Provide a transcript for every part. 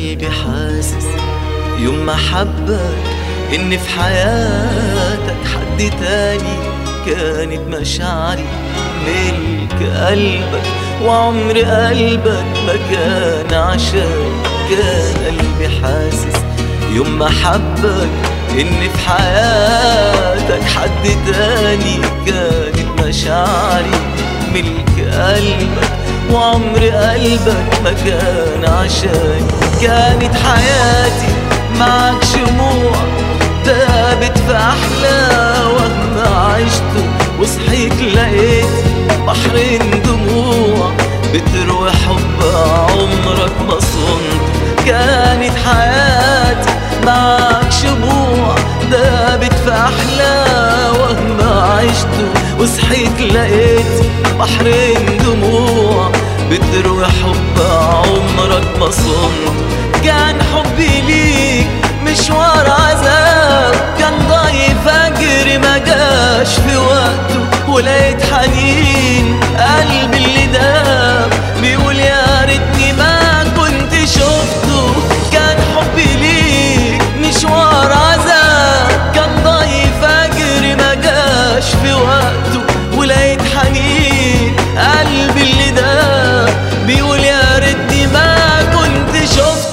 قلبي حاسس يوم ما حبك إن في حياتك حد تاني. كانت مشاعري ملك قلبك وعمر قلبك ما كان عشان. كان قلبي حاسس يوم ما حبك إن في حياتك حد تاني. كانت مشاعري ملك قلبك وعمر قلبك ما كان عشان. كانت حياتي معك شموع دابت في أحلى وهم عشته، وصحيت لقيت بحرين دموع بتروي حب عمرك ما صنته. كانت حياتي معك شموع دابت في أحلى وهم عشته، وصحيت لقيت بحرين دموع بتروي حب عمرك ما صنته. كان حبي ليك مشوار عذاب، كان ضايع فجر ما جاش في وقته، ولقيت حنين قلبي اللي داب بيقول يا ريتني ما كنت شفته. كان حبي ليك مشوار عذاب، كان ضايع فجر ما جاش في وقته، ولقيت حنين قلبي اللي داب بيقول يا ريتني ما كنت شفته.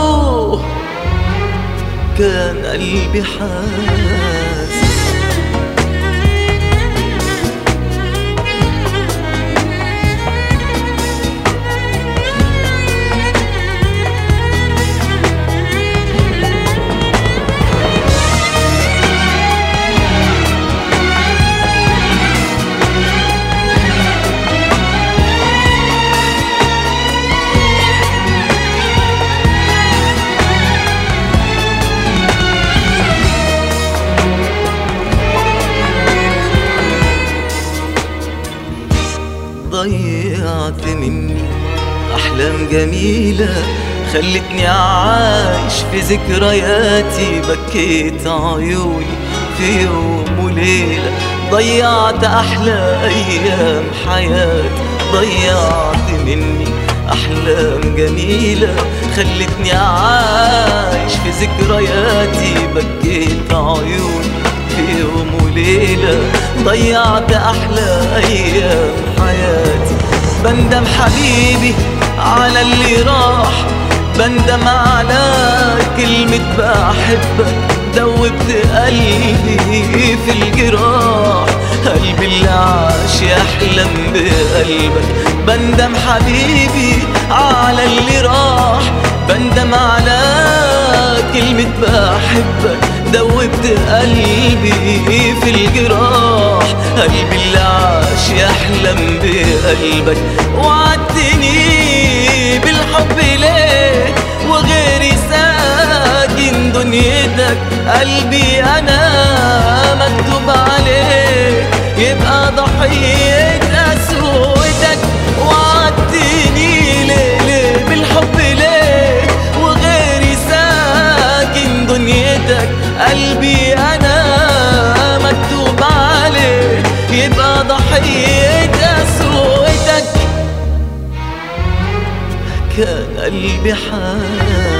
كان قلبي حاسس ضيعت مني أحلام جميلة خلتني عايش في ذكرياتي. بكيت عيوني في يوم وليلة، ضيعت أحلى أيام حياتي. ضيعت مني أحلام جميلة خلتني عايش في ذكرياتي. بكيت عيوني في يوم وليلة، ضيعت أحلى أيام حياتي. بندم حبيبي على اللي راح، بندم على كلمة بحبك، دوبت قلبي في الجراح. قلبي اللي عاش يحلم بقلبك. بندم حبيبي على اللي راح، بندم على كلمة بحبك، دوبت قلبي في الجراح. قلبي اللي عاش يحلم بقلبك. وعدتني بالحب ليه وغيري ساكن دنيتك. قلبي أنا مكتوب عليه يبقى ضحية قسوتك. وعدتني ليه بالحب ليه وغيري ساكن دنيتك. قلبي أنا مكتوب عليه يبقى ضحية قسوتك. كان قلبي حاسس